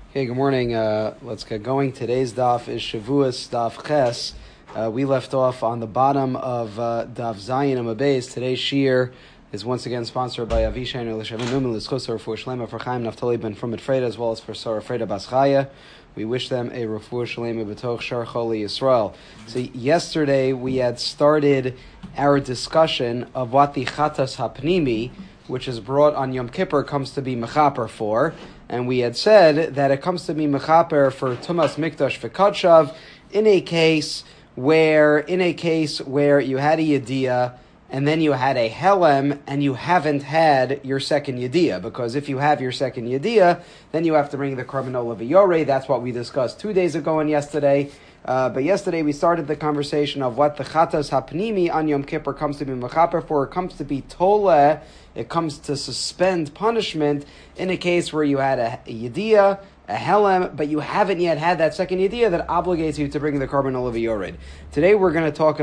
Okay, good morning. Let's get going. Today's daf is Shavuos daf Ches. We left off on the bottom of daf Zayin Amabez. Today's shir is once again sponsored by Avishai and Elishavim Numen L'Schoser for Shlema for Chaim Naftali ben from Freda, as well as for Sarah Freda Baschaya. We wish them a refuah shlema b'toch shar choli Yisrael. So yesterday we had started our discussion of what the chatas hapnimi, which is brought on Yom Kippur, comes to be mechaper for. And we had said that it comes to be mechaper for Tumas Mikdash v'Kadshav in a case where you had a Yediyah and then you had a Helem and you haven't had your second Yediyah. Because if you have your second Yediyah, then you have to bring the Korban Olav Yoreh. That's what we discussed 2 days ago and yesterday. But yesterday we started the conversation of what the Chatas Hapnimi on Yom Kippur comes to be mechaper for. It comes to be Toleh. It comes to suspend punishment in a case where you had a Yediyah, a Helem, but you haven't yet had that second Yediyah that obligates you to bring the Korban Olav Yored. Today we're going to talk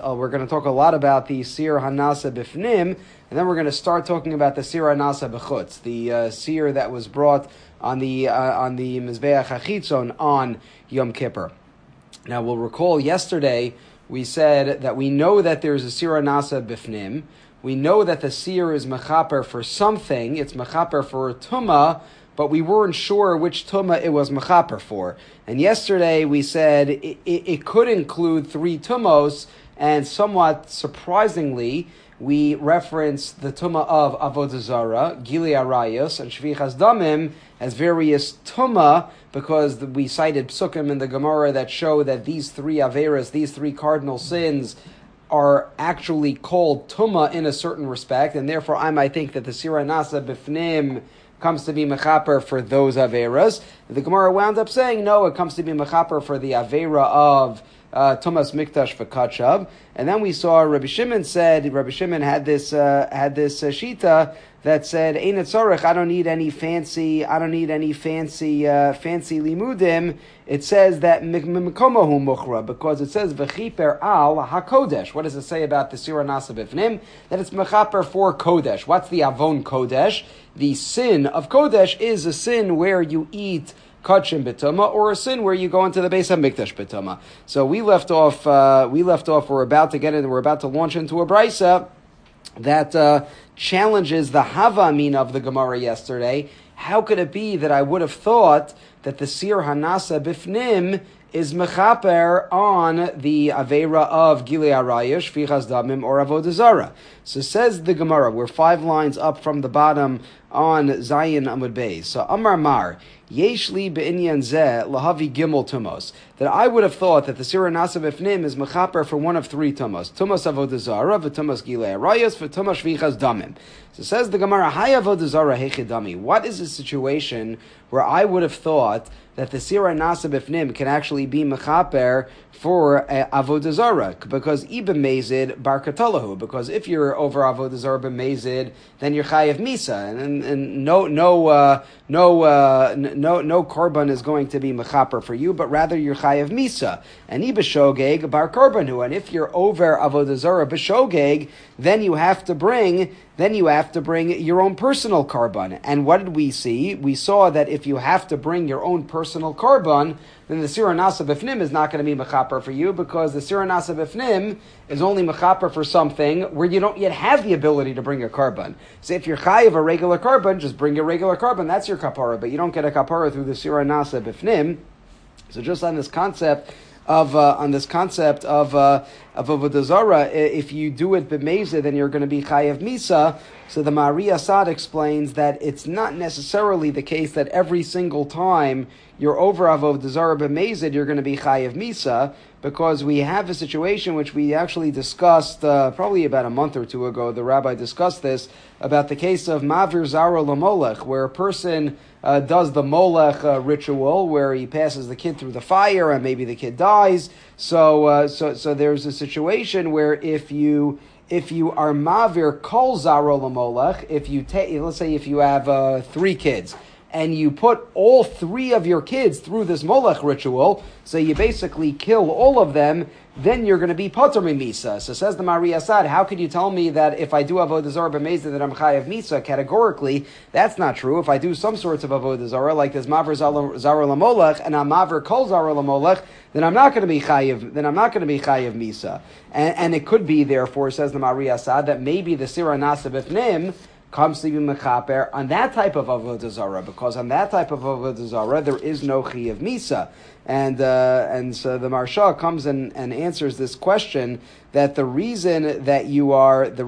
a lot about the Sir Hanasa Bifnim, and then we're going to start talking about the Sir Hanasa B'chutz, the Sir that was brought on the Mizbeach HaChitzon on Yom Kippur. Now we'll recall yesterday we said that we know that there's a Sir Hanasa Bifnim. We know that the seer is mechaper for something. It's mechaper for a tumah, but we weren't sure which tumah it was mechaper for. And yesterday we said it could include 3 tumos, and somewhat surprisingly, we referenced the tumah of Avodah Zarah, Gilui Arayos, and Shvichas Damim as various tumah, because we cited psukim in the Gemara that show that these 3 averas, these 3 cardinal sins, are actually called tumah in a certain respect, and therefore I might think that the Sir Hanasa Bifnim comes to be mechaper for those averas. The Gemara wound up saying, no, it comes to be mechaper for the avera of Tumas Mikdash v'Kadshav. And then we saw Rabbi Shimon had this shita that said, Ein tzorech, I don't need any fancy limudim. It says that mikomahu muchra, because it says v'chiper al hakodesh. What does it say about the Sir Hanasa Bifnim? That it's mechaper for kodesh. What's the avon kodesh? The sin of kodesh is a sin where you eat kachim b'tuma, or a sin where you go into the Beis HaMikdash b'tuma. So we left off. We're about to launch into a brisa that challenges the Havamin of the Gemara yesterday. How could it be that I would have thought that the Sir Hanasa Bifnim is mechaper on the avera of Gilui Arayos, Shvichas Damim, or Avodah Zarah? So says the Gemara, we're 5 lines up from the bottom on Zayin Amud Beis. So Amar Mar, Yesh li be'inyan zeh lahavi gimel tumos. That I would have thought that the Sir Hanasa Bifnim is mechaper for one of 3 tumos. Tumos Avodah Zarah, v'tumos Gilui Arayos, v'tumos Shvichas Damim. So says the Gemara, Hay Avodah Zarah hechidami. What is a situation where I would have thought that the Sir Hanasa Bifnim can actually be mechaper for Avodah Zarah? Because Iba Mezid Bar Katalahu. Because if you're over Avodah Zarah b'Mezid, then you're Chayav Misa, and no korban is going to be mechaper for you, but rather you're Chayav Misa. And Iba Shogeg Bar Korbanhu. And if you're over Avodah Zarah b'Shogeg, then you have to bring your own personal korban. And what did we see? We saw that if you have to bring your own personal korban, then the Sir Hanasa Bifnim is not going to be mechaper for you, because the Sir Hanasa Bifnim is only mechaper for something where you don't yet have the ability to bring a korban. So if you're chayiv a regular korban, just bring your regular korban. That's your kapara, but you don't get a kapara through the Sir Hanasa Bifnim. So just on this concept of Avodah Zarah, if you do it b'mezid, then you're going to be chayav misa. So the Ma'ari Asad explains that it's not necessarily the case that every single time you're over Avodah Zarah b'mezid, you're going to be chayav misa, because we have a situation which we actually discussed probably about a month or 2 ago. The rabbi discussed this about the case of Mavir Zara Lamolech, where a person does the Molech ritual, where he passes the kid through the fire and maybe the kid dies. So there's a situation where if you are Mavir Kol Zara Lamolech, let's say if you have 3 kids, and you put all 3 of your kids through this molech ritual, so you basically kill all of them, then you're going to be patur misa. So says the Mari Asad, how could you tell me that if I do avodah zarah b'mezid that I'm chayav misa? Categorically, that's not true. If I do some sorts of avodah zarah, like this maver zarah lamolech and I'm maver kol zarah lamolech, then I'm not going to be chayav. Then I'm not going to be chayav misa. And it could be, therefore, says the Mari Asad, that maybe the sira nasa b'fnim comes to be mechaper on that type of avodah zarah, because on that type of avodah zarah there is no chayav misa, and so the Maharsha comes and answers this question, that the reason that you are not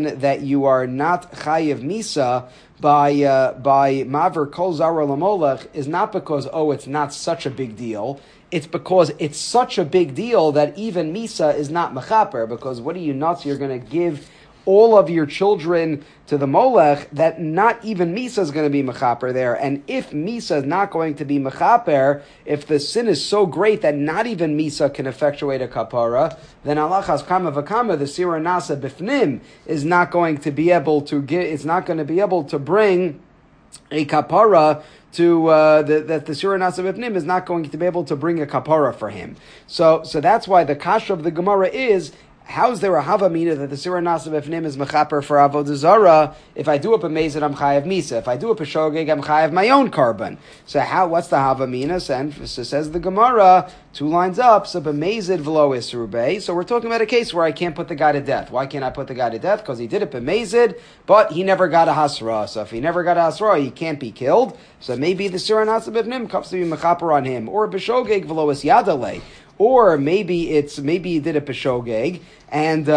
chayav misa by maver kol zarah lamolech is not because it's not such a big deal. It's because it's such a big deal that even misa is not mechaper. Because what are you nuts? You're going to give all of your children to the molech, that not even misa is going to be mechaper there. And if misa is not going to be mechaper, if the sin is so great that not even misa can effectuate a kapara, then alachas kama v'kama, the sira nasa bifnim is not going to be able to get. It's not going to be able to bring a kapara to that the sira nasa bifnim is not going to be able to bring a kapara for him. So that's why the kasha of the Gemara is, how is there a havamina that the sira nasa b'fnim is mechaper for avodah zarah? If I do a b'mezid, I'm chayav misa. If I do a peshogeg, I'm chayav my own carbon. So what's the havamina? So says the Gemara, 2 lines up. So b'mezid v'lo isrubei. So we're talking about a case where I can't put the guy to death. Why can't I put the guy to death? Because he did it b'mezid, but he never got a hasra. So if he never got a hasra, he can't be killed. So maybe the sira nasa b'fnim comes to be mechaper on him, or b'shogeg v'lo is yadalei. Or maybe he did a peshogeg and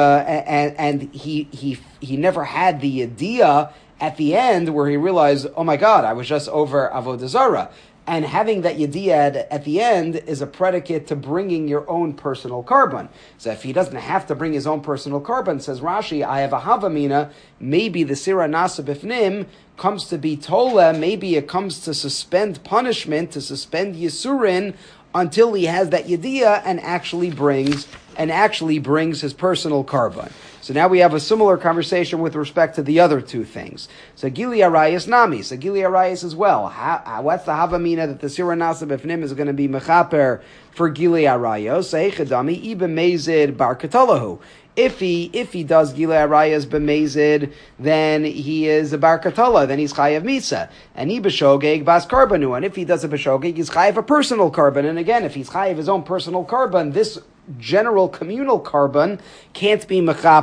he never had the idea at the end where he realized, oh my God, I was just over avodah zarah. And having that yediyah at the end is a predicate to bringing your own personal carbon. So if he doesn't have to bring his own personal carbon, says Rashi, I have a havamina, maybe the sira nasa bifnim comes to be tola, maybe it comes to suspend punishment, to suspend yisurin, until he has that yediyah and actually brings his personal carbon. So now we have a similar conversation with respect to the other 2 things. So Gili Arayas Nami. So Gili Arayas as well. What's the havamina that the sira nasa b'fnim is going to be mechaper for Gili Arayos? Say Chadami Ibe Mezid Bar Katalahu. If he does Gilei Arayas b'mezid, then he is a bar katala, then he's chayav misa. And he b'shogeg bas karbanu. And if he does a b'shogeg, he's chayav a personal carbon. And again, if he's chayav his own personal carbon, this general communal carbon can't be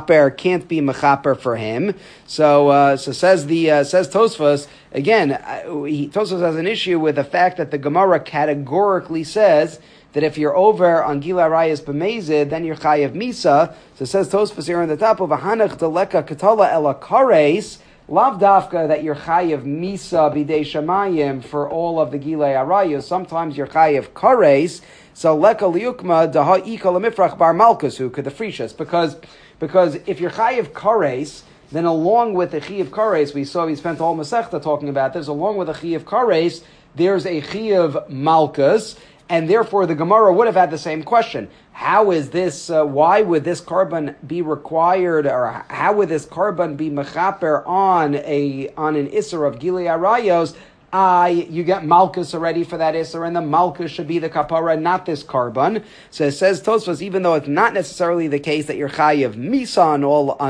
mechaper for him. So says Tosfos again. Tosfos has an issue with the fact that the Gemara categorically says that if you're over on Gila Arayas b'mezid, then you're chayav misa. So it says Tosfos here on the top of Ahanach deleka katala ela kares, lav dafka that you're chayav misa bidei shamayim for all of the Gila Arayas. Sometimes you're chayav kares. So leka liukma daha ika lemifrach bar malkusu kedafrishas, because if you're chayav kares, then along with the Chi of Kares, we spent all Masechta talking about this, along with the Chi of Kares, there's a Chi of Malkus, and therefore the Gemara would have had the same question. How is this, why would this carbon be required, or how would this carbon be mechaper on an Isser of Gilei Arayos? You get Malkus already for that Isser, and the Malkus should be the kapara, not this carbon. So it says Tosfos, even though it's not necessarily the case that you're chayav misa on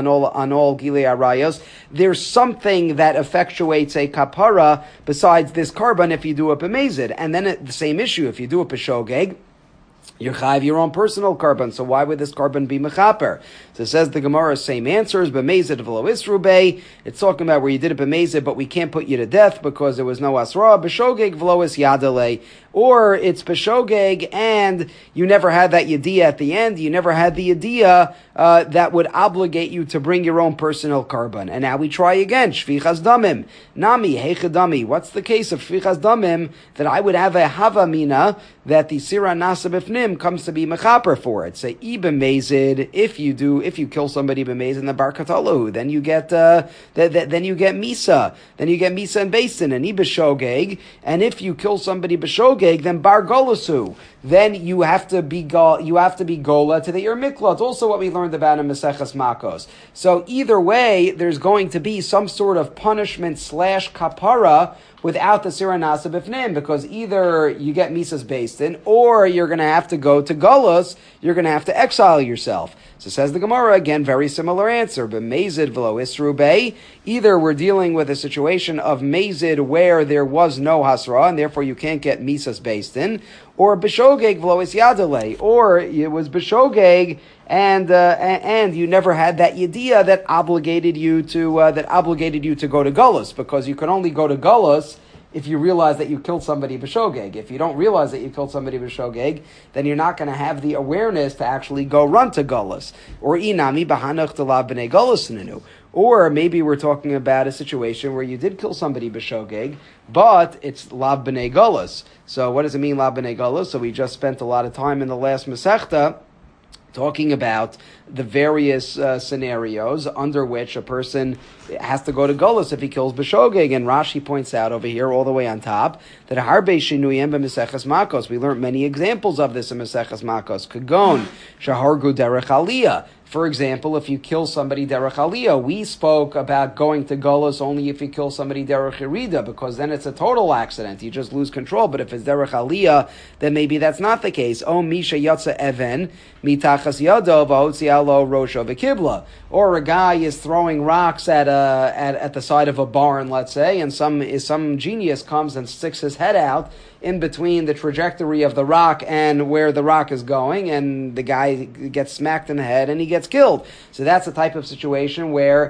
all Gilei Arayos, there's something that effectuates a kapara besides this carbon if you do a b'mezid. And then the same issue, if you do a peshogeg, you're chayav your own personal carbon, so why would this carbon be mechaper? So it says the Gemara, same answers, b'mezid v'lo isrubei. It's talking about where you did it b'mezid, but we can't put you to death because there was no asra. B'shogeg v'lo is yadalei. Or it's b'shogeg and you never had that yediyah at the end. You never had the yediyah that would obligate you to bring your own personal carbon. And now we try again. Shvichas damim. Nami, heichadami. What's the case of shvichas damim that I would have a havamina that the sira nasa b'fnim comes to be mechaper for it? Say, ibemezid, if you kill somebody b'mezid in the bar katalu, then you get then you get misa. Then you get misa and basin and ibeshogeg. And if you kill somebody b'shogeg, then bar golasu, then you have to be gola to the Ir Mikla. It's also what we learned about in Maseches Makos. So either way, there's going to be some sort of punishment / kapara without the Sira Nasa Bifnim, because either you get Misas based in, or you're going to have to go to Golos, you're going to have to exile yourself. So says the Gemara, again, very similar answer. B'mezid v'lo isru bei. Either we're dealing with a situation of mezid where there was no hasra, and therefore you can't get misas based in, or b'shogeg v'lo isyadale, or it was b'shogeg and you never had that yediyah that obligated you to go to Golos, because you could only go to Golos if you realize that you killed somebody b'shogeg. If you don't realize that you killed somebody b'shogeg, then you're not going to have the awareness to actually go run to Golos. Or inami b'hanach t'lav b'nei Golos nenu. Or maybe we're talking about a situation where you did kill somebody b'shogeg, but it's lav b'nei Golos. So what does it mean, lav b'nei Golos? So we just spent a lot of time in the last Masechta talking about the various scenarios under which a person has to go to Golos if he kills b'shogeg. And Rashi points out over here, all the way on top, that harbe shinuyim b'meseches makos. We learned many examples of this in Meseches Makos. Kagon shahargu derech aliyah. For example, if you kill somebody derech aliyah, we spoke about going to Golos only if you kill somebody derech yerida, because then it's a total accident. You just lose control. But if it's derech aliyah, then maybe that's not the case. O misha yatsa even mitachas yado v'hotzi alo rosho v'kibla. Or a guy is throwing rocks at the side of a barn, let's say, and some genius comes and sticks his head out in between the trajectory of the rock and where the rock is going, and the guy gets smacked in the head and he gets killed. So that's the type of situation where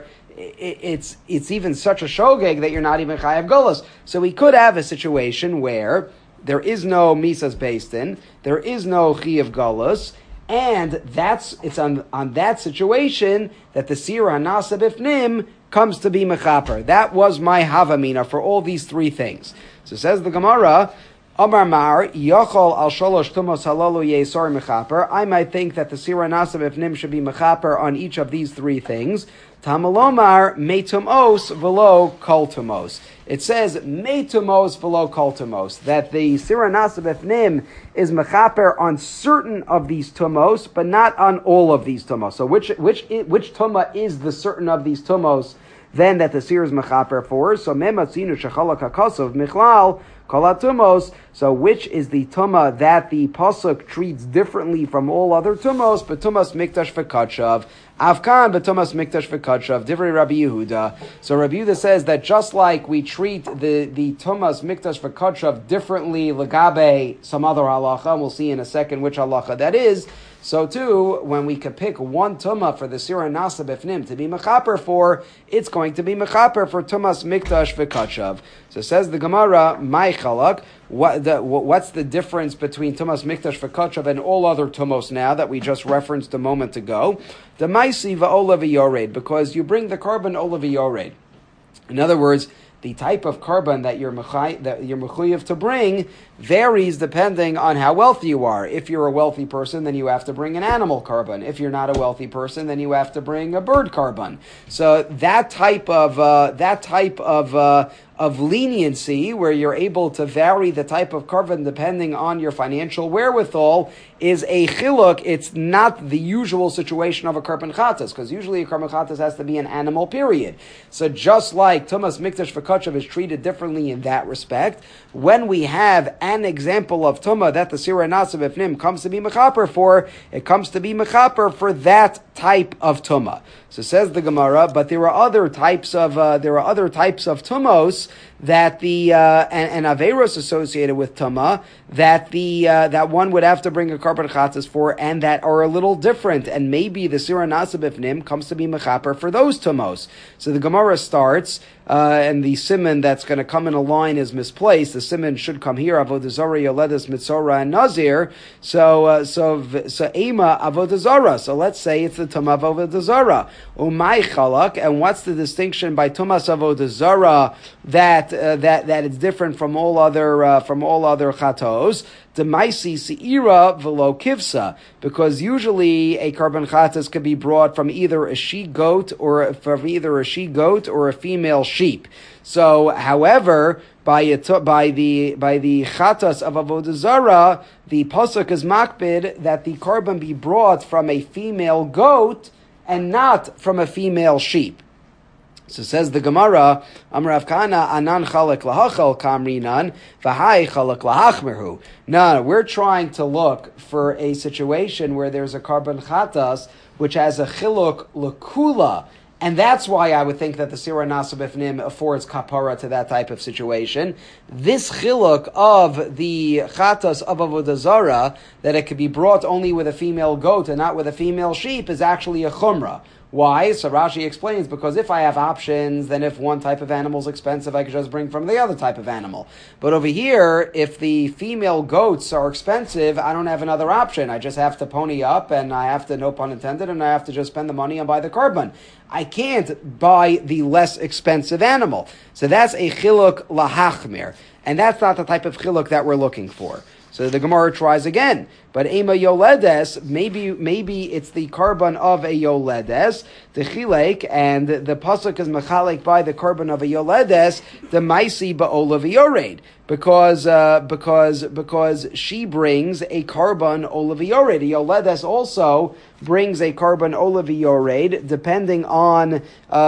it's even such a shogeg that you're not even chayav golos. So we could have a situation where there is no misas based in, there is no chayav golos, and it's on that situation that the sira hanasa bifnim comes to be mechaper. That was my havamina for all these three things. So says the Gemara, Amar Mar, Yochol al Sholosh Tumos Halalu Yesor Mechaper. I might think that the Sira Nasa Bifnim should be Mechaper on each of these three things. Tamalomar, Metumos Velo Koltumos. It says Metumos Velo Koltumos, that the Sira Nasa Bifnim is Mechaper on certain of these tumos, but not on all of these tumos. So which tuma is the certain of these tumos then that the Sira is Mechaper for? So Mematzinu Shechalak HaKosov Michlal Kolatumos. So which is the tuma that the pasuk treats differently from all other tumos? But tumas mikdash v'kachav, Avkan b'tumas mikdash v'kachav, Divrei Rabbi Yehuda. So Rabbi Yehuda says that just like we treat the tumas mikdash v'kachav differently legabe some other halacha, and we'll see in a second which halacha that is. So too, when we could pick one tumah for the Sira Nasa Bifnim to be mechaper for, it's going to be mechaper for tumas mikdash v'kachav. So says the Gemara, my chalak, what's the difference between tumas mikdash v'kachav and all other tumos now that we just referenced a moment ago? The maisi va'ola v'yored, because you bring the carbon ola v'yored. In other words, the type of carbon that you're mechuyev to bring varies depending on how wealthy you are. If you're a wealthy person, then you have to bring an animal carbon. If you're not a wealthy person, then you have to bring a bird carbon. So that type of leniency, where you're able to vary the type of carbon depending on your financial wherewithal, is a chiluk. It's not the usual situation of a carbon chatas, because usually a carbon chatas has to be an animal, period. So just like tumas mikdash v'kachav is treated differently in that respect, when we have an example of tumah that the Sira Nasa Bifnim comes to be mechaper for, it comes to be mechaper for that type of tumah. So says the Gemara, but there are other types of tumos that the and averos associated with tuma that one would have to bring a carbon chatas for, and that are a little different, and maybe the Sira Nasa Bifnim comes to be mechaper for those tumos. So the Gemara starts, and the siman that's going to come in a line is misplaced. The siman should come here, avodah zarah, yoledes, mitzora, and nazir. So ema avodah zarah. So let's say it's the tuma of avodah zarah. Umay chalak, and what's the distinction by tumas avodah zarah that it's different from all other chatos? The maisi seira velo kivsa, because usually a carbon chatas could be brought from either a she goat or a female sheep. So, however, by the chatas of avodah zarah, the pasuk is makbid that the carbon be brought from a female goat and not from a female sheep. So says the Gemara, Amar Rav Kahana, Anan chalak lahachal kamrinan, v'hai chalak lahachmerhu. No, we're trying to look for a situation where there's a carbon chatas, which has a chiluk lakula. And that's why I would think that the Sira Nasa Bifnim affords kapara to that type of situation. This chiluk of the chatas of Avodah Zarah, that it could be brought only with a female goat and not with a female sheep, is actually a chumrah. Why? So Rashi explains, because if I have options, then if one type of animal is expensive, I could just bring from the other type of animal. But over here, if the female goats are expensive, I don't have another option. I just have to pony up, and I have to, no pun intended, and I have to just spend the money and buy the carbon. I can't buy the less expensive animal. So that's a chiluk lahachmir. And that's not the type of chiluk that we're looking for. So the Gemara tries again. But Ema Yoledes, maybe it's the carbon of a Yoledes, the Chilek, and the Pasuk is Mechalek by the carbon of a Yoledes, the Maisi Ba'olav Yored. Because she brings a carbon Olav Yored. Yoledes also brings a carbon Olav Yored, depending on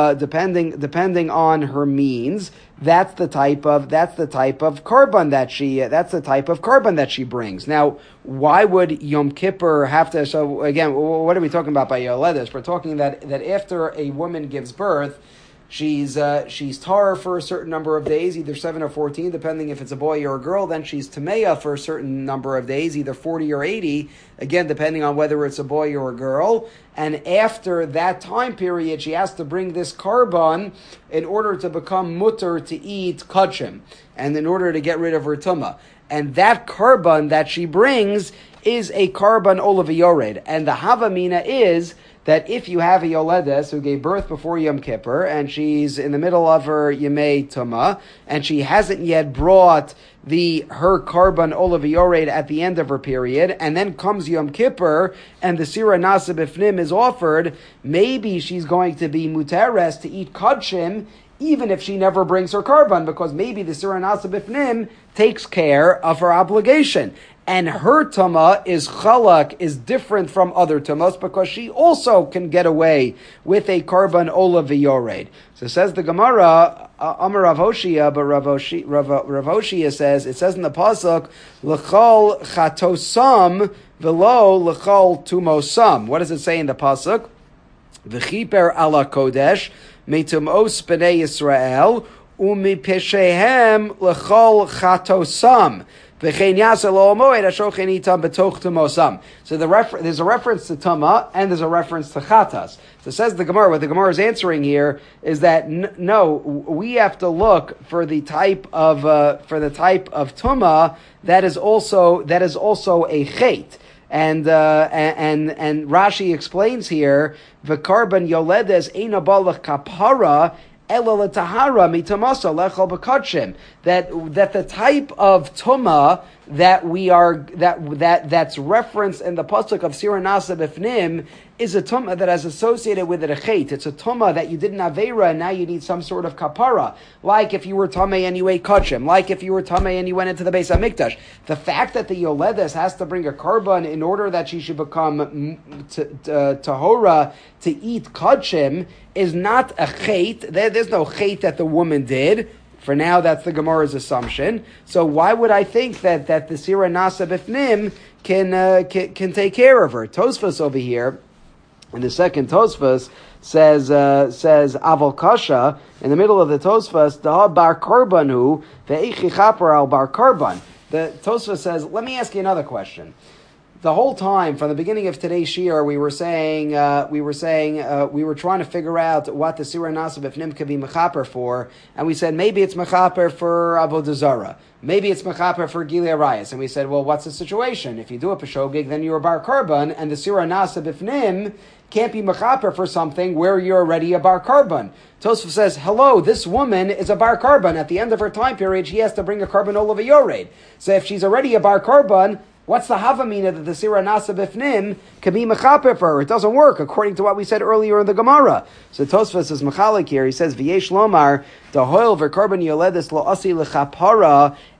her means. That's the type of carbon that she brings. Now, why would Yom Kippur have to? So again, what are we talking about by Yoledes? We're talking that after a woman gives birth, she's tar for a certain number of days, either 7 or 14, depending if it's a boy or a girl. Then she's tameya for a certain number of days, either 40 or 80, again, depending on whether it's a boy or a girl. And after that time period, she has to bring this carbon in order to become mutter to eat kachim, and in order to get rid of her tumah. And that carbon that she brings is a carbon olav yored. And the havamina is that if you have a Yoledes who gave birth before Yom Kippur, and she's in the middle of her Yemei Tumah, and she hasn't yet brought her carbon olav yored at the end of her period, and then comes Yom Kippur, and the Sira Nasa Bifnim is offered, maybe she's going to be muteres to eat kachim, even if she never brings her carbon, because maybe the Sira Nasa Bifnim takes care of her obligation. And her tumah is different from other tumas because she also can get away with a carbon olav yored. So says the Gemara, Amar Rav Hoshia, but Rav Hoshia says, it says in the pasuk, l'chol chatosam velo l'chol tumosam. What does it say in the pasuk? V'chiper ala kodesh metumos b'nei Yisrael umipeshehem l'chol chatosam. So there's a reference to Tama and there's a reference to Chatas. So says the Gemara, what the Gemara is answering here is that no, we have to look for the type of Tuma that is also a Chait. And Rashi explains here, the carbon Yoledes eina balach kapara that the type of tumah that's referenced in the pasuk of Sira Nasa Bifnim is a tumah that has associated with it a chait. It's a tumah that you did an aveira and now you need some sort of kapara. Like if you were tamei and you ate kachim. Like if you were tamei and you went into the Beis Hamikdash. The fact that the Yoledes has to bring a carbon in order that she should become tahora to eat kachim is not a chait. There's no chait that the woman did. For now, that's the Gemara's assumption. So why would I think that the Sira Nasa Bifnim can take care of her? Tosfos over here, in the second Tosfos, says Aval Kasha, in the middle of the Tosfos, Da bar karbanu, ve'echi chaper al bar karban. The Tosfos says, let me ask you another question. The whole time, from the beginning of today's shiur, we were trying to figure out what the Sira Nasa Bifnim could be mechaper for, and we said maybe it's mechaper for Avodah Zarah, maybe it's mechaper for Gilei Arayos, and we said, well, what's the situation? If you do a peshogig, then you're a bar karban, and the Sira Nasa Bifnim can't be mechaper for something where you're already a bar karban. Tosfos says, hello, this woman is a bar karban. At the end of her time period, she has to bring a carbon olav yored. So if she's already a bar karban, what's the havamina that the Sira Nasa Bifnim can be mechaper for her? It doesn't work, according to what we said earlier in the Gemara. So Tosfos is mechalik here. He says, V'yesh lomar, dahoil v'karban yoledes lo asi lechapara,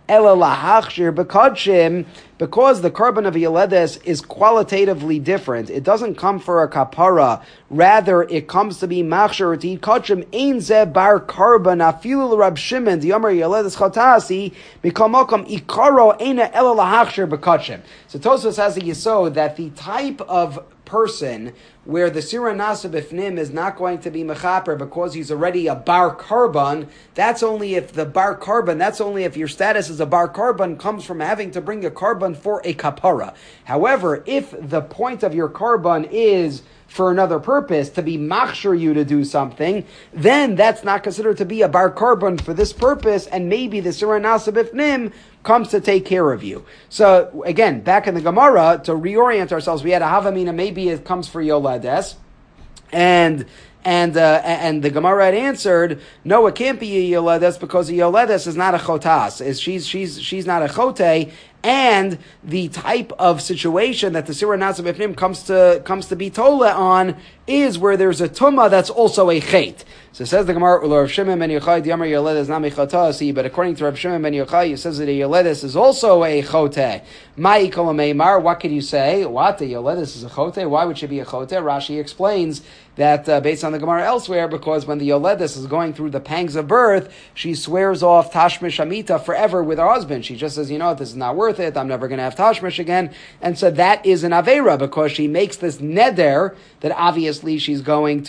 ela lahachshir b'kodshim, because the carbon of a yoledes is qualitatively different. It doesn't come for a kapara. Rather, it comes to be machshir to eat kodshim. Ein ze bar carbon afilu Rab Shimon the Yomer yoledes chatasi mikomokom ikaro eina ela lahachshir b'kodshim. So Tosfos has a yesod that the type of person where the Sira Nasa Bifnim is not going to be mechaper because he's already a bar carbon, that's only if your status as a bar carbon comes from having to bring a carbon for a kapara. However, if the point of your carbon is for another purpose, to be machshir you to do something, then that's not considered to be a bar carbon for this purpose, and maybe the Sira Nasa Bifnim comes to take care of you. So again, back in the Gemara, to reorient ourselves, we had a Havamina, maybe it comes for Yoledes, and the Gemara had answered, no, it can't be a Yoledes because a Yoledes is not a chotas. She's not a chote, and the type of situation that the Sira Nasa Bifnim comes to be tola on is where there's a tumah that's also a chait. So it says the Gemara, Rav Shimon ben Yochai Diamar Yoledes Nami Chotasi, but according to Rav Shimon ben Yochai, it says that a Yoledes is also a chote. Mai kol meimar, what could you say? What, the Yoledes is a chote? Why would she be a chote? Rashi explains that based on the Gemara elsewhere, because when the Yoledes is going through the pangs of birth, she swears off Tashmish Amita forever with her husband. She just says, this is not worth it, I'm never going to have Tashmish again. And so that is an Aveira, because she makes this neder that obviously she is going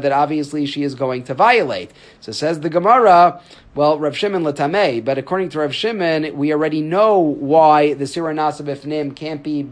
to violate. So says the Gemara, well, Rav Shimon Latameh, but according to Rav Shimon, we already know why the Sira Nasa Bifnim can't be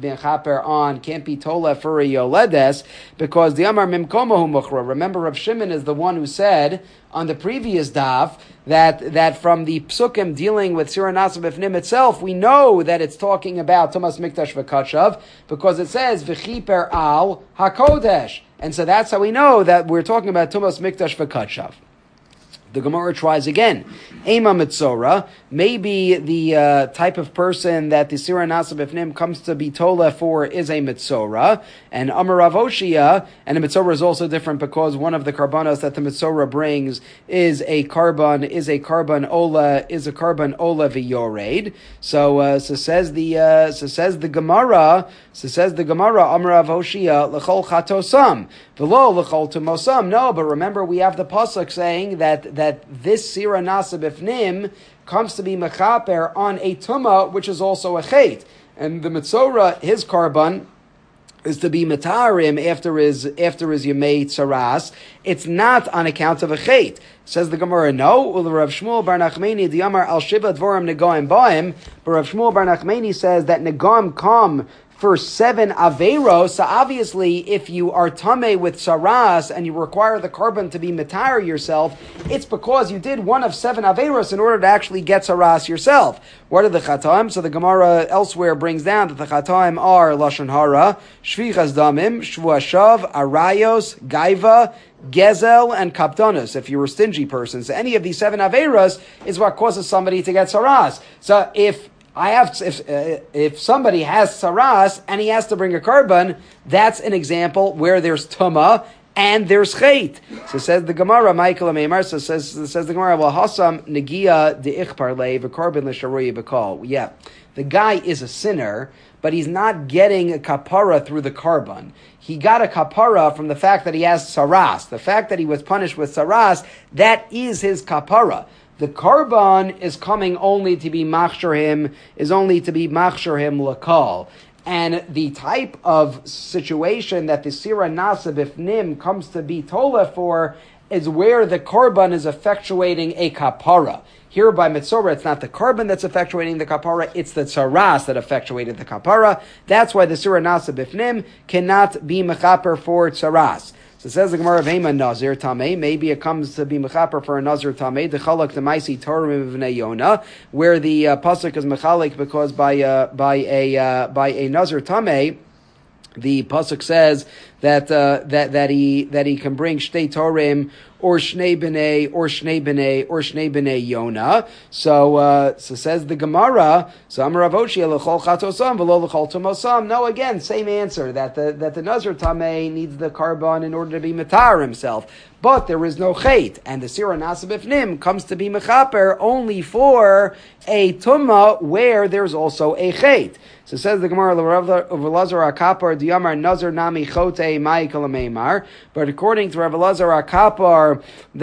tola for a Yoledes, because the Amar Mimkomahu Muchra. Remember, Rav Shimon is the one who said on the previous daf that from the psukim dealing with Sira Nasa Bifnim itself, we know that it's talking about Tumas Mikdash V'Kachav, because it says V'chiper al HaKodesh. And so that's how we know that we're talking about Tumas Mikdash V'Kachav. The Gemara tries again. Ema Mitzora, maybe the type of person that the Sira Nasa Bifnim comes to be tola for is a Mitzora, and Amar Rav Oshia, and a Mitzora is also different because one of the karbanos that the Mitzora brings is a carbon ola v'yored. So says the Gemara, Amar Rav Oshia l'chol chatosam v'lo l'chol tumosam. No, but remember we have the pasuk saying that this Sira Nasa Bifnim comes to be mechaper on a tumah, which is also a chait. And the Mitzora, his carbon, is to be metarim after his yemei tzaras. It's not on account of a chait. Says the Gemara, no. Rav Shmuel bar Nachmani diamar al shiva dvorim negoim baim. But Rav Shmuel bar Nachmani says that negoim come for 7 averos. So obviously, if you are tameh with saras and you require the carbon to be metar yourself, it's because you did one of 7 averos in order to actually get saras yourself. What are the chataim? So the Gemara elsewhere brings down that the chataim are lashon hara, shvichas damim, shvuashav, arayos, gaiva, gezel, and kapdonos. If you're a stingy person, so any of these 7 averos is what causes somebody to get saras. So if somebody has saras and he has to bring a carbon, that's an example where there's tuma and there's chait. So says the Gemara, Michael Ameimar, so says the Gemara, well, hasam negia deichparle v'carbon l'sharoye b'kol. Yeah, the guy is a sinner, but he's not getting a kapara through the carbon. He got a kapara from the fact that he has saras. The fact that he was punished with saras, that is his kapara. The carbon is coming only to be machshir him lakal. And the type of situation that the Sira Nasa Bifnim comes to be tola for is where the carbon is effectuating a kapara. Here by Mitzora, it's not the carbon that's effectuating the kapara, it's the tzaras that effectuated the kapara. That's why the Sira Nasa Bifnim cannot be mechaper for tzaras. So it says the Gemara of Hema Nazir Tameh. Maybe it comes to be mechaper for a Nazir Tameh. The Chalak the Maisi Torah Mivnei Yona, where the pasuk is mechalik because by a Nazir Tameh, the pasuk says that he can bring shtei torim or shnei b'nei or shnei b'nei or shnei b'nei Yona. So says the Gemara. So Amar Rav Oshia l'chol chatosam v'lo l'chol tomosam. No, again, same answer that the Nazir Tameh needs the carbon in order to be matar himself. But there is no chait, and the Sira Nasa Bifnim comes to be mechaper only for a tumah where there's also a chait. So says the Gemara of Elazar HaKapar Diyamar Nazar Nami Chote Mai Kalameimar. But according to Rav Elazar HaKapar,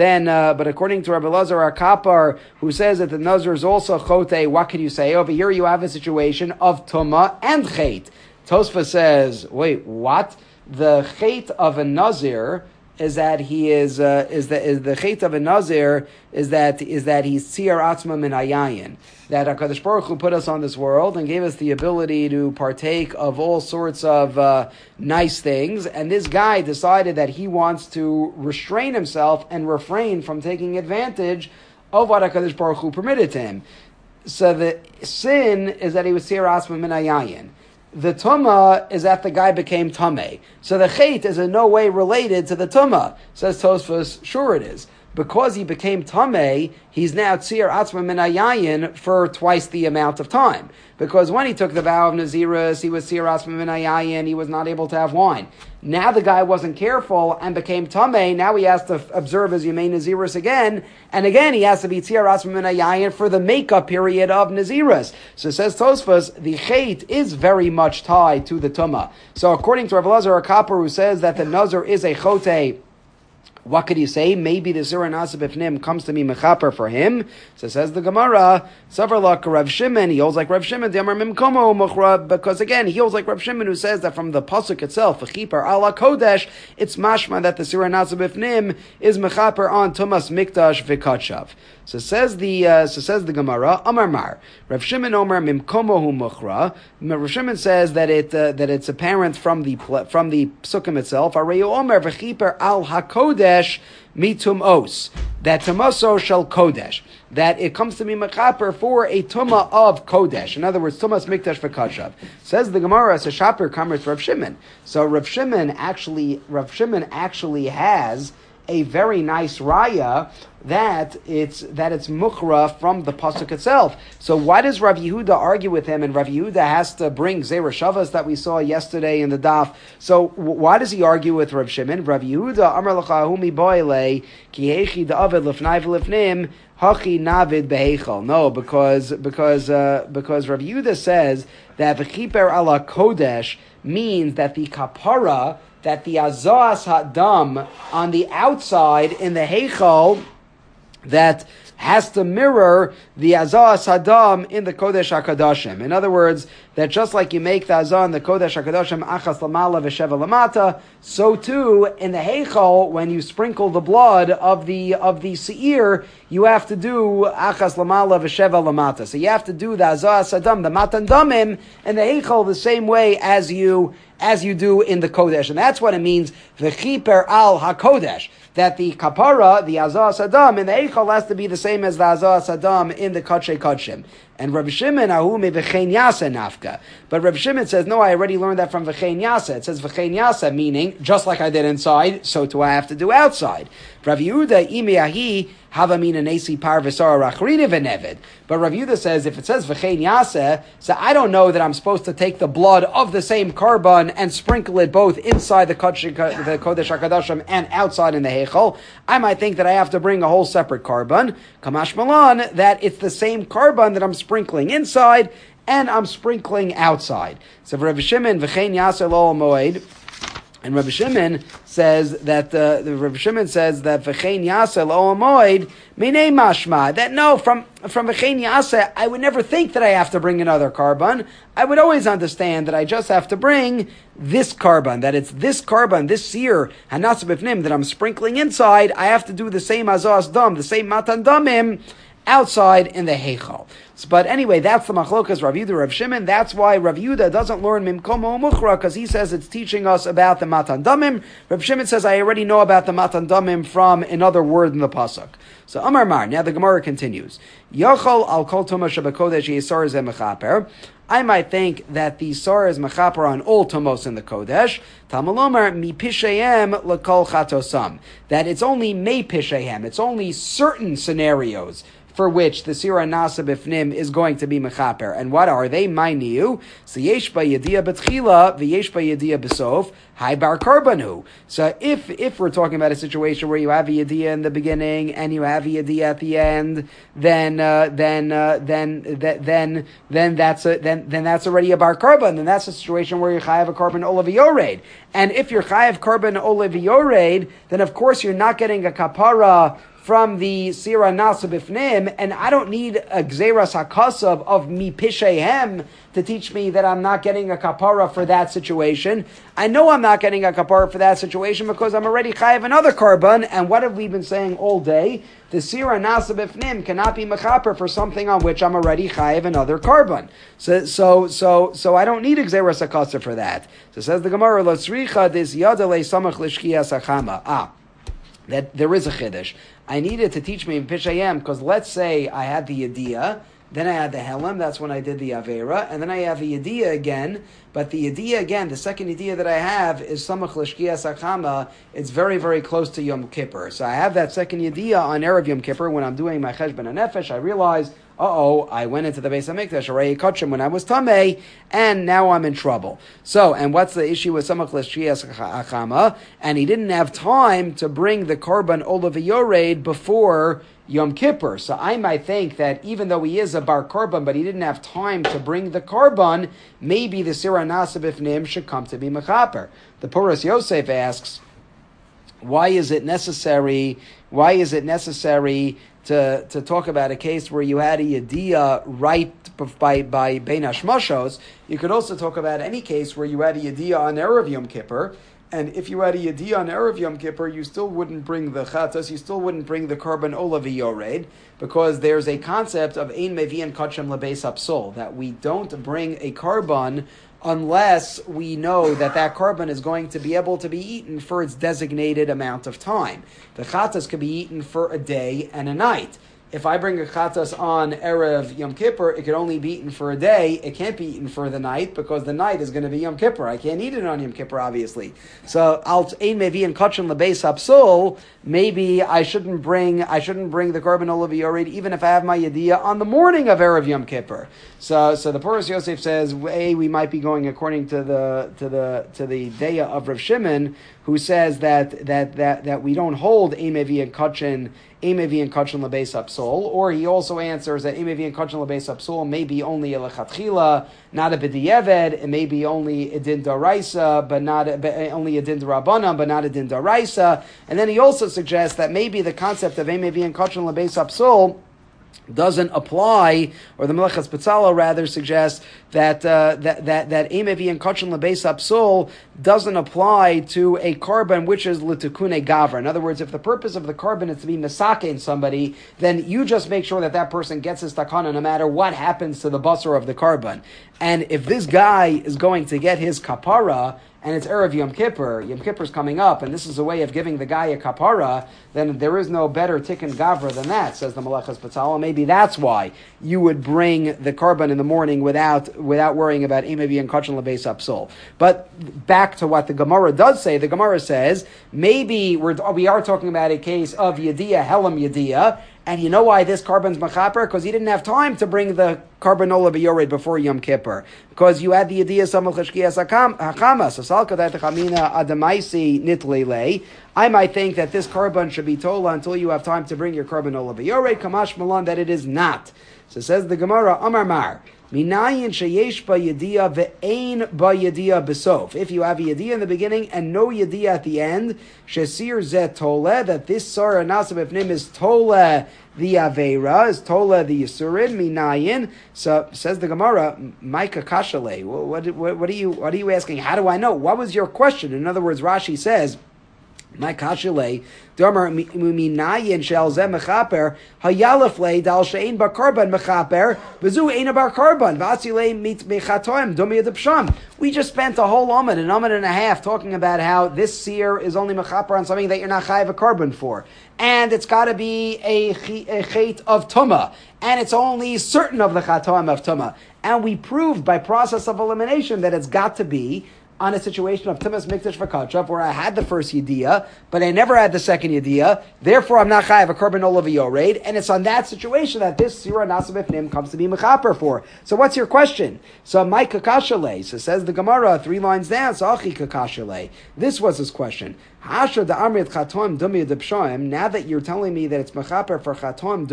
who says that the Nazar is also Chote, what can you say? Over here you have a situation of tumah and chait. Tosfa says, wait, what? The chait of a Nazir is that he is the chait of a Nazir is that he's tzir atzma min hayayin. That HaKadosh Baruch Hu put us on this world and gave us the ability to partake of all sorts of nice things, and this guy decided that he wants to restrain himself and refrain from taking advantage of what HaKadosh Baruch Hu permitted to him. So the sin is that he was tzir atzma min hayayin. The tumah is that the guy became tameh. So the chait is in no way related to the tumah. Says Tosfos, sure it is. Because he became tameh, he's now tzir atzma min hayayin for twice the amount of time. Because when he took the vow of Nazirus, he was tzir atzma min hayayin, he was not able to have wine. Now the guy wasn't careful and became tameh, now he has to observe his Yemei Nazirus again, and again he has to be tzir atzma min hayayin for the makeup period of Nazirus. So says Tosfos, the chait is very much tied to the tumah. So according to Rav Elazar HaKapar, who says that the Nazir is a chotei, what could you say? Maybe the Sira Nasa Bifnim comes to be mechaper for him. So says the Gemara, Savarlak Rav Shimon, he holds like Rav Shimon, because again, he holds like Rav Shimon, who says that from the pasuk itself, V'chipar ala kodesh, it's mashma that the Sira Nasa Bifnim is mechaper on Tumas Mikdash V'kachav. So says the Gemara, Amar Mar, Rav Shimon Omer Mimkomohu Muchra. Rav Shimon says that it's apparent from the psukim itself. Areyu Omer V'chipar al hakodesh mitum os, that tamaso shall kodesh, that it comes to be mechaper for a tumah of kodesh. In other words, tumas mikdash v'kashav. Says the Gemara, as a shaper kamers Rav Shimon. So Rav Shimon actually has a very nice raya that it's mukhra from the pasuk itself. So why does Rav Yehuda argue with him? And Rav Yehuda has to bring Zera Shavas that we saw yesterday in the daf. So why does he argue with Rav Shimon? Rav Yehuda Amar Lacha Humi Boile Ki Hechi Da'avid Lefnai V'Lefnim Hachi Navid Behechal. No, because Rav Yehuda says that V'chiper ala Kodesh means that the kapara, that the azas hadam on the outside in the heichal, that has to mirror the azas hadam in the kodesh hakadashim. In other words, that just like you make the azah in the kodesh hakadashim achas lamala v'sheva lamata, so too in the heichal, when you sprinkle the blood of the seir, you have to do achas lamala v'sheva lamata. So you have to do the azas hadam, the matan damim, in the heichal the same way as you do in the kodesh. And that's what it means, v'chiper al hakodesh, that the kapara, the azah sadam, in the eichel has to be the same as the azah sadam in the kachei kachim. And Rabbi Shimon, ahume v'chein yasa nafka. But Rabbi Shimon says, no, I already learned that from v'chein yasa. It says v'chein yasa, meaning, just like I did inside, so too I have to do outside. Rabbi Yehuda, imi ahi, havamina nesi par v'sara rachrina v'neved. But Rav Yehuda says, if it says v'chein yaseh, so I don't know that I'm supposed to take the blood of the same carbon and sprinkle it both inside the Kodesh HaKadashim and outside in the Heichal. I might think that I have to bring a whole separate carbon. Kamash Malan, that it's the same carbon that I'm sprinkling inside and I'm sprinkling outside. So for Rav Shimon, v'chein yaseh lo moed. And Rabbi Shimon says that v'chein yaseh lo amoid minei mashma, that no, from v'chein yaseh I would never think that I have to bring another carbon. I would always understand that I just have to bring this carbon, that it's this carbon, this seer hanatz b'fnim that I'm sprinkling inside. I have to do the same azas dam, the same matan damim outside in the heichal. But anyway, that's the machlokas Rav Yehuda, Rav Shimon. That's why Rav Yehuda doesn't learn Mimkomo Mukhra, because he says it's teaching us about the Matan Damim. Rav Shimon says, I already know about the Matan Damim from another word in the pasuk. So Amar Mar, now the Gemara continues. Yachol al kol tuma shabakodesh yisar zeh mechaper. I might think that the Sar is mechaper on all Tumos in the Kodesh. Tamalomar mi pishehem lekol chatosam. That it's only me pishehem. It's only certain scenarios for which the Sira Nasa Bifnim is going to be Mechaper. And what are they? Mainiu. So Yesh Ba Yediyah Betchila, V'yesh Ba Yediyah Besof, Hai Bar Karbanu. So if we're talking about a situation where you have a Yediyah in the beginning and you have a Yediyah at the end, then that's already a Bar Karban. Then that's a situation where you have a Karban Olav Yored. And if you're Chayav Karban Olav Yored, then of course you're not getting a kapara from the Sira Nasa Bifnim, and I don't need a Gzeras HaKasav of Mi Pishehem to teach me that I'm not getting a kapara for that situation. I know I'm not getting a kapara for that situation because I'm already chayav another karban, and what have we been saying all day? The Sira Nasa Bifnim cannot be mechaper for something on which I'm already chayav another karban. So I don't need a Gzeras HaKasav for that. So says the Gemara, Lo tzricha dis yadalei samach l'shkiyas hachama. That there is a chiddush. I needed to teach me in Pishayim because let's say I had the Yediyah, then I had the Helam, that's when I did the Avera, and then I have the Yediyah again, but the Yediyah again, the second Yediyah that I have is Samach L'Shkiyas Achama. It's very, very close to Yom Kippur. So I have that second Yediyah on Erev Yom Kippur when I'm doing my Cheshbon HaNefesh. I realize, I went into the Beis HaMikdash, Arei Kachim, when I was Tameh, and now I'm in trouble. So, and what's the issue with Samach L'Shkiyas Achama? And he didn't have time to bring the Korban Olav Yored before Yom Kippur. So I might think that even though he is a Bar Korban, but he didn't have time to bring the Korban, maybe the Sira Nasa Bifnim should come to be Mechaper. The Puras Yosef asks, why is it necessary to talk about a case where you had a Yediyah right by Bein Hashmashos? You could also talk about any case where you had a Yediyah on Erev Yom Kippur, and if you had a Yediyah on Erev Yom Kippur, you still wouldn't bring the Chatas, you still wouldn't bring the Karban Olav Yored, because there's a concept of Ein Mevi'en Kachem Lebeis Hapsol, that we don't bring a Karban unless we know that that Karban is going to be able to be eaten for its designated amount of time. The Chatas could be eaten for a day and a night. If I bring a chatas on Erev Yom Kippur, it could only be eaten for a day. It can't be eaten for the night because the night is going to be Yom Kippur. I can't eat it on Yom Kippur, obviously. So, ein mevi and kachin lebeis hapsul. Maybe I shouldn't bring the Korban Olav Yored even if I have my Yediyah on the morning of Erev Yom Kippur. So the Puras Yosef says, we might be going according to the Deya of Rav Shimon, who says that we don't hold ein mevi and kachin lebeis hapsul, or he also answers that ein mevi and kachin lebeis hapsul may be only a lechatchila, not a b'di'eved. It may be only a din daraisa, only a din d'Rabbanan, but not a din daraisa. And then he also suggests that maybe the concept of ein mevi and kachin lebeis hapsul doesn't apply, or the Melechas Betzalel rather suggests that ein mevi and kachin lebeis hapsul doesn't apply to a karban which is l'tikune gavra. In other words, if the purpose of the karban is to be mesake in somebody, then you just make sure that person gets his takana no matter what happens to the basar of the karban. And if this guy is going to get his kapara, and it's Erev Yom Kippur's coming up, and this is a way of giving the guy a kapara, then there is no better tikkun gavra than that, says the Melechas Betzalel. Maybe that's why you would bring the karban in the morning without worrying about ein mevi and kachin lebeis hapsul. But back to what the Gemara does say, the Gemara says, maybe we are talking about a case of Yediyah, Helam Yediyah, and you know why this karban's mechaper? Because he didn't have time to bring the karban olav yored before Yom Kippur. Because you had the Yediyah samach l'shkiyas hakama. So salka that chamina adamaisi nitlele. I might think that this karban should be tola until you have time to bring your karban olav yored. Kamash malan that it is not. So says the Gemara, Amar Mar. Minayin sheyesh ba yediyah ve'ein ba yediyah besof. If you have a yediyah in the beginning and no yediyah at the end, shesir zeh tole, that this Sara Nasa Bifnim is tole the Aveira, is tole the Yisurin, minayin. So says the Gemara, Maika Kashale. What are you asking? How do I know? What was your question? In other words, Rashi says, my kashile, Domer minayin shel zeh mechaper hayalafle dal shein bar karban mechaper v'zu ein bar karban v'atzile mit mechatoim domi yedapsham. We just spent a whole amud and a half talking about how this seer is only mechaper on something that you're not chayav a karban for, and it's got to be a chait of tuma, and it's only certain of the chatoim of tuma. And we proved by process of elimination that it's got to be on a situation of Timas Mikdash V'Kachav, where I had the first Yediyah, but I never had the second Yediyah, therefore I'm not Chayav a Korban Olav Yored, and it's on that situation that this Sira Nasa B'Fnim comes to be Mechaper for. So what's your question? So my Kakashale, so says the Gemara, 3 lines down, so Achi Kakashale. This was his question. Hasha da Amrit Chatoim Dumya Dipshoim, now that you're telling me that it's Mechaper for Chatoim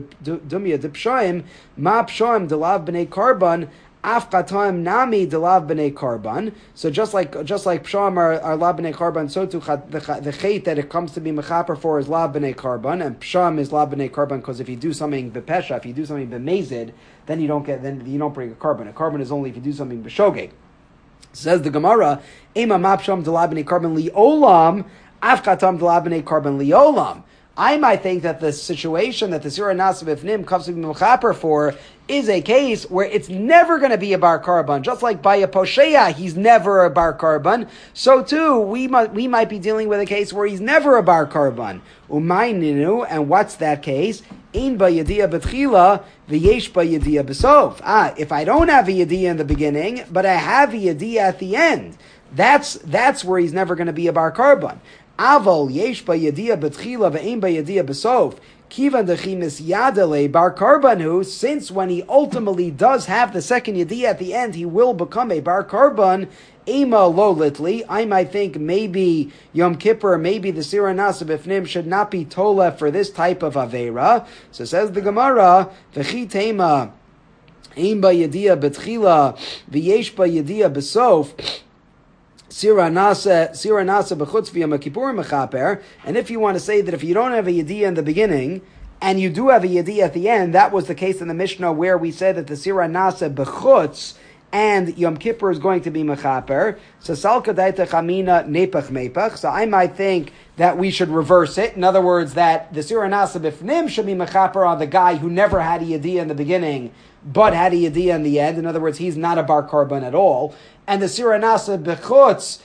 Dumya Dipshoim, Ma Pshoim Delav B'nei Karban, Af Chatoim Nami Delav B'nei Karban. So just like Psham are Lav B'nei Karban, so too the Chait that it comes to be Mechaper for is Lav B'nei Karban, and Psham is Lav B'nei Karban because if you do something B'Pesha, if you do something B'Mezid, then you don't bring a Karban. A Karban is only if you do something B'Shogeg. Says the Gemara, Ema Mapsham Delav B'nei Karban Li'olam, Af Chatam Delav B'nei Karban Li'olam. I might think that the situation that the Sira Nasa B'Fnim comes to be Mechaper for is a case where it's never going to be a bar karban. Just like by a posheya, he's never a bar karban. So too, we might be dealing with a case where he's never a bar karban. Umayninu, and what's that case? Ein ba yediyah b'tchila, v'yesh ba yediyah b'sof. If I don't have a yediyah in the beginning, but I have a yediyah at the end, that's where he's never going to be a bar karban. Aval yesh ba yediyah b'tchila, v'ein ba yediyah b'sof. Kivan dechimis yadele bar karbanu, since when he ultimately does have the second yediyah at the end, he will become a bar karban. Ema lo litli. I might think maybe Yom Kippur, maybe the Sira Nasa B'Fnim should not be tola for this type of avera. So says the Gemara, v'chi tema ein ba yediyah b'tchila v'yesh ba yediyah b'sof. Sira Nasa b'chutz v'Yom Kippur mechaper. And if you want to say that if you don't have a yediyah in the beginning and you do have a yediyah at the end, that was the case in the Mishnah where we said that the Sira Nasa b'chutz and Yom Kippur is going to be mechaper. So salka daita chamina nepach mepach. So I might think that we should reverse it. In other words, that the Sira Nasa b'Fnim should be mechaper on the guy who never had a yediyah in the beginning but had a yediyah in the end. In other words, he's not a bar karban at all. And the Sira Nasa b'chutz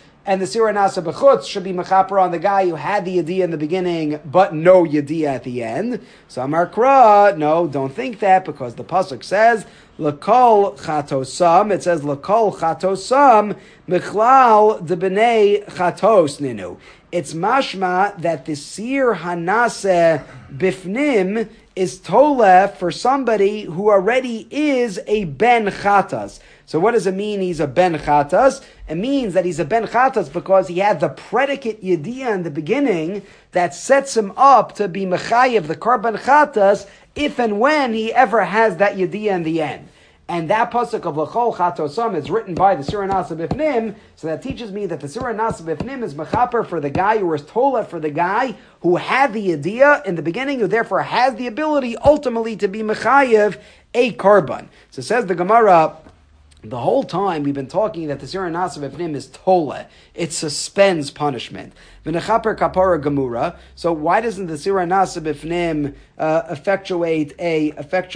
should be mechaper on the guy who had the yediyah in the beginning but no yediyah at the end. So Amar Kra, no, don't think that, because the pasuk says L'kol chatosam. It says L'kol chatosam michlal de b'nei chatos ninu. It's mashma that the Sir Hanase Bifnim is toleh for somebody who already is a ben chatas. So what does it mean he's a ben chatas? It means that he's a ben chatas because he had the predicate yediyah in the beginning that sets him up to be mechayev the karban chatas if and when he ever has that yediyah in the end. And that pasuk of L'chol Chatosam is written by the Sira Nasa B'Fnim, so that teaches me that the Sira Nasa B'Fnim is mechaper for the guy, or is tola for the guy who had the yediyah in the beginning, who therefore has the ability ultimately to be mechayev a karban. So says the Gemara, the whole time we've been talking that the Sira Nasa B'Fnim is tola. It suspends punishment. V'nechaper kapara gemura. So why doesn't the Sira Nasa B'Fnim effectuate a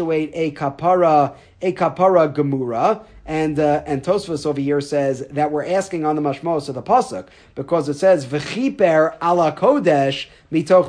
kapara gemura? And Tosfos over here says that we're asking on the mashmos of the pasuk because it says v'chiper ala kodesh mitoch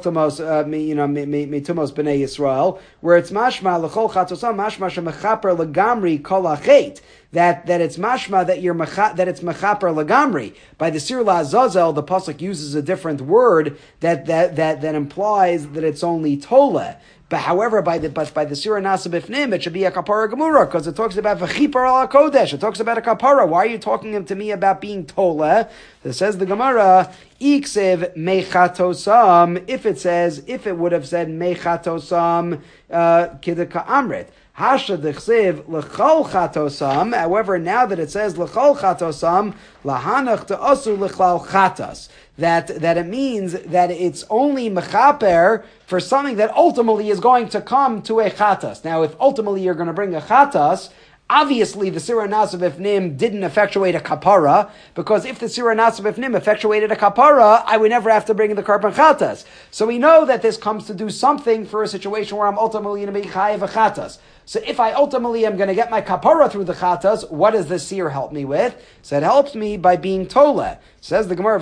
mitumos b'nei Yisrael, where it's mashma l'chol chatosam mashma shemechaper legamri kol hachet. That it's mashma that it's mechaper legamri. By the Sir La'azazel, the pasuk uses a different word that implies that it's only tole. But however, by the Sira Nasa B'Fnim, it should be a kapara gemura because it talks about v'chipar ala kodesh. It talks about a kapara. Why are you talking to me about being tole? It says the Gemara, iksev mechatosam. If it would have said mechatosam kidaka amrit. Hasha dechsev l'chol chatosam. However, now that it says l'chol chatosam, lahanach te'asu l'chlal chatas. That it means that it's only mechaper for something that ultimately is going to come to a chatas. Now, if ultimately you're going to bring a chatas, obviously the Sira Nasa B'Fnim didn't effectuate a kapara, because if the Sira Nasa B'Fnim effectuated a kapara, I would never have to bring in the karban chatas. So we know that this comes to do something for a situation where I'm ultimately going to be chayav a chatas. So if I ultimately am going to get my kapara through the chatas, what does the seer help me with? So it helps me by being tola. Says the Gemara,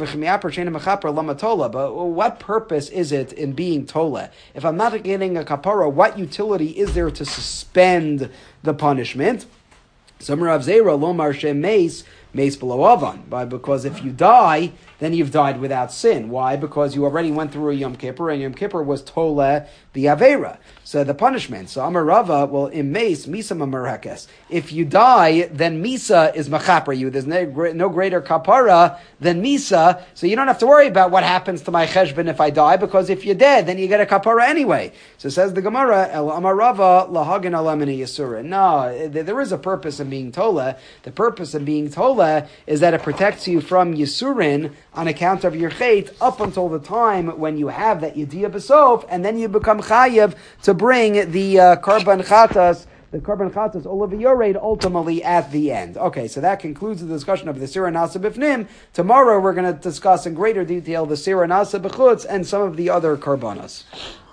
but what purpose is it in being tola? If I'm not getting a kapara, what utility is there to suspend the punishment? Some Rav Zera lomar shem mace below avan. Because if you die, then you've died without sin. Why? Because you already went through a Yom Kippur, and Yom Kippur was tole the avera. So the punishment. So Amar Rava, well, in mace, misa mamerekes. If you die, then misa is machaper you. There's no greater kapara than misa, so you don't have to worry about what happens to my cheshbon if I die, because if you're dead, then you get a kapara anyway. So says the Gemara, El Amar Rava, lahagin alamini yasurin. No, there is a purpose in being tola. The purpose in being tola is that it protects you from yisurin on account of your chait up until the time when you have that yediyah b'sof, and then you become chayiv to bring the karban chatas olav yored ultimately at the end. Okay, so that concludes the discussion of the Sira Nasa B'fnim. Tomorrow we're going to discuss in greater detail the Sira Nasa B'chutz and some of the other karbanas.